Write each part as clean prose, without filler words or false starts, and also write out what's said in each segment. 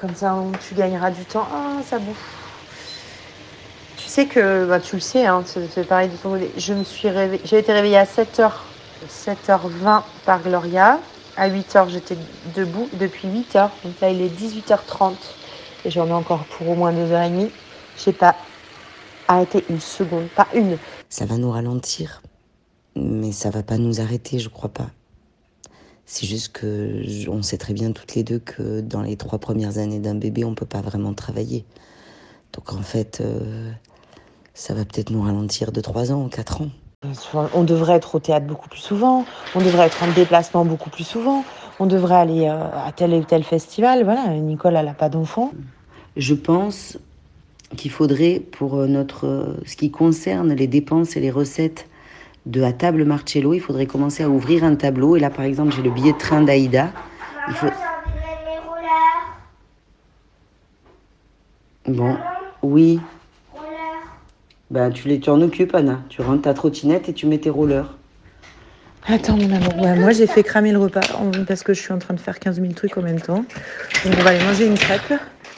Comme ça, tu gagneras du temps. Ah, ça bouffe. Tu sais que, tu le sais, hein, c'est pareil de ton côté. J'ai été réveillée à 7h20 par Gloria. À 8h, j'étais debout depuis 8h. Donc là, il est 18h30. Et j'en ai encore pour au moins 2h30. Je n'ai pas arrêté une seconde, pas une. Ça va nous ralentir, mais ça va pas nous arrêter, je crois pas. C'est juste que on sait très bien toutes les deux que dans les 3 premières années d'un bébé, on peut pas vraiment travailler. Donc en fait, ça va peut-être nous ralentir de 3 ans ou 4 ans. On devrait être au théâtre beaucoup plus souvent. On devrait être en déplacement beaucoup plus souvent. On devrait aller à tel ou tel festival. Voilà, Nicole, elle n'a pas d'enfant. Je pense qu'il faudrait, pour ce qui concerne les dépenses et les recettes de à table Marcello, il faudrait commencer à ouvrir un tableau. Et là, par exemple, j'ai le billet de train d'Aïda. Il faut... Bon, oui. Bah, tu en occupes, Anna. Tu rentres ta trottinette et tu mets tes rollers. Attends, mon amour. Ouais, moi, j'ai fait cramer le repas parce que je suis en train de faire 15 000 trucs en même temps. Donc, on va aller manger une crêpe.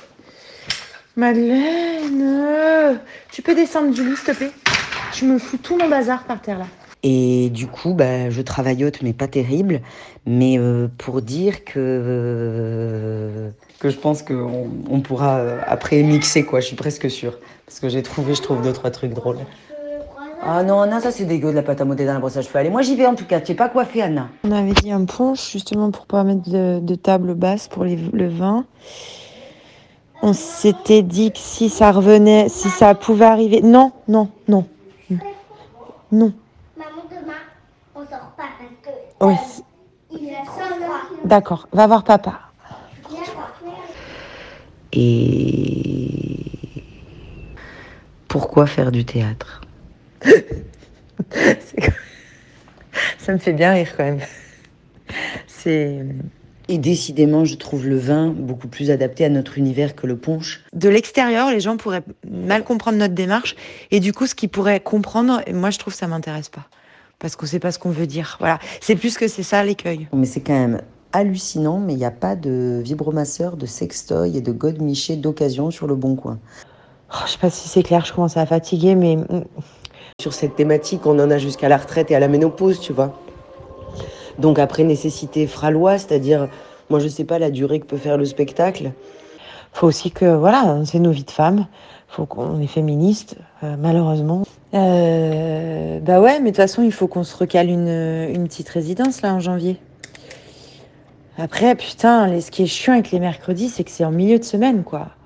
Madeleine, tu peux descendre du lit, s'il te plaît? Tu me fous tout mon bazar par terre, là. Et du coup, je travaillote, mais pas terrible. Mais pour dire que je pense qu'on pourra après mixer, quoi. Je suis presque sûre. Parce que je trouve 2-3 trucs drôles. Ah non, Anna, ça c'est dégueu de la pâte à modeler dans la brosse à cheveux. Allez, moi j'y vais en tout cas. Tu es pas coiffée, Anna. On avait dit un punch, justement, pour pas mettre de table basse pour le vin. On s'était dit que si ça revenait, si ça pouvait arriver... Non. Maman, demain, on sort pas parce que Oui. Il a 100 ans. D'accord, va voir papa. Et pourquoi faire du théâtre? Ça me fait bien rire quand même. Et décidément, je trouve le vin beaucoup plus adapté à notre univers que le punch. De l'extérieur, les gens pourraient mal comprendre notre démarche. Et du coup, ce qu'ils pourraient comprendre, moi je trouve que ça m'intéresse pas. Parce qu'on sait pas ce qu'on veut dire. Voilà. C'est plus que c'est ça l'écueil. Mais c'est quand même hallucinant, mais il n'y a pas de vibromasseur, de sextoy et de godemiché d'occasion sur le Bon Coin. Oh, je sais pas si c'est clair, je commence à fatiguer, mais... Sur cette thématique, on en a jusqu'à la retraite et à la ménopause, tu vois. Donc après, nécessité fera loi, c'est-à-dire, moi je sais pas la durée que peut faire le spectacle. Faut aussi que, voilà, c'est nos vies de femmes. Faut qu'on est féministe, malheureusement. Ouais, mais de toute façon, il faut qu'on se recale une petite résidence, là, en janvier. Après, putain, ce qui est chiant avec les mercredis, c'est que c'est en milieu de semaine, quoi.